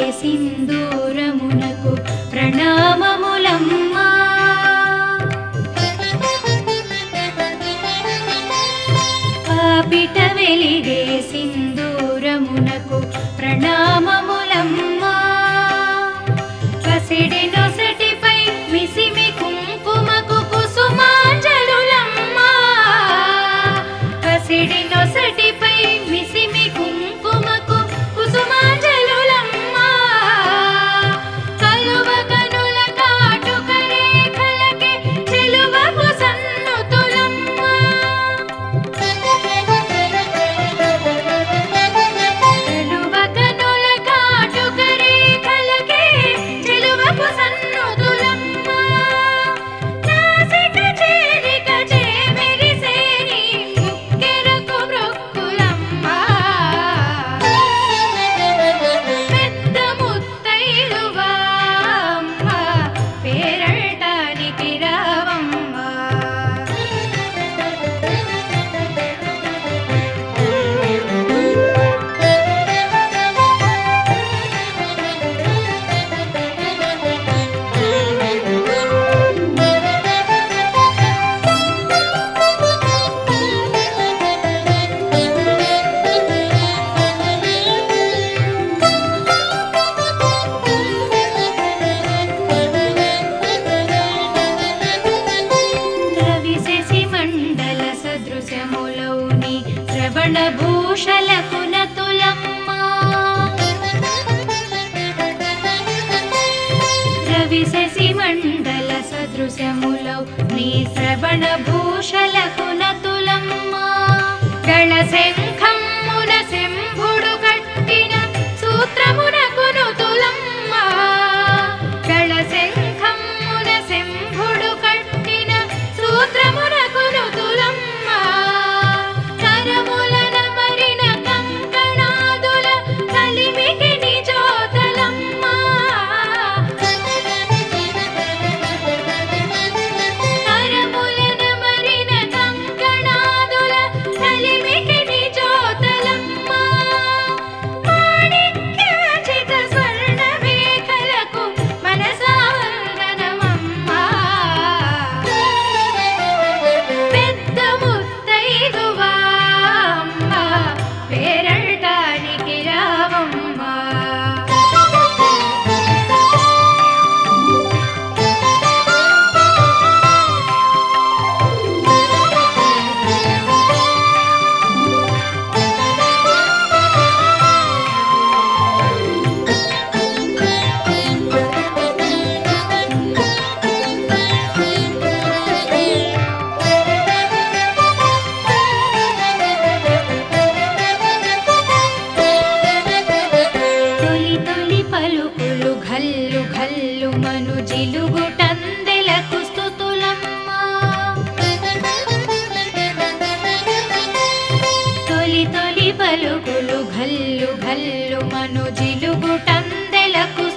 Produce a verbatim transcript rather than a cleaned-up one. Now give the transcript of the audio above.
సింధూరమునకు ప్రణామములమ్మా. పాపిట వెలిగే సింధూరమునకు ప్రణామములమ్మా. పసిడి నొసటిపై మిసిమి కుంకుమకు కుసుమాంజలులమ్మా. పసిడి నొసటిపై మిసిమి కుంకుమకు కుసుమాంజలులమ్మా. కలువ కనుల కాటుక రేఖలకే చెలువకు సన్నుతులమ్మా. కలువ కనుల కాటుక రేఖలకే చెలువకు సన్నుతులమ్మా. నాసిక చేరిక చేమెరిసేని ముక్కెరకు మృక్కులమ్మా. పెద్ద ముత్తైదువా అమ్మా, పేరటానికి రావమ్మా. రవిశశి మండల సదృశములౌని శ్రవణ భూషలకు నతులమ్మా. రవిశశి మండల సదృశములౌ నీ శ్రవణ భూషలకు నతులమ్మా. గళ శంఖమ్మున శంభుడు కట్టిన సూత్రమునకు నుతులమ్మా. గళ శంఖమ్మున శంభుడు కట్టిన సూత్రమునకు నుతులమ్మా. కరములన మరిన కంకణాదుల కలిమికి నిజోతలమ్మా. కరములన మరిన కంకణాదుల కలిమికి నిజోతలమ్మా. మాణిక్యచిత స్వర్ణ మేఖలకు మనసాంగనమమ్మా. పెద్ద ముత్తైదువా అమ్మా, పేరటానికి రావమ్మా. తొలి తొలి పలుకులు ఘల్లు ఘల్లు మను జిలుగుటందెలకు స్తుతులమ్మా. తొలి తొలి పలుకులు ఘల్లు ఘల్లు మను జిలుగుటందెలకు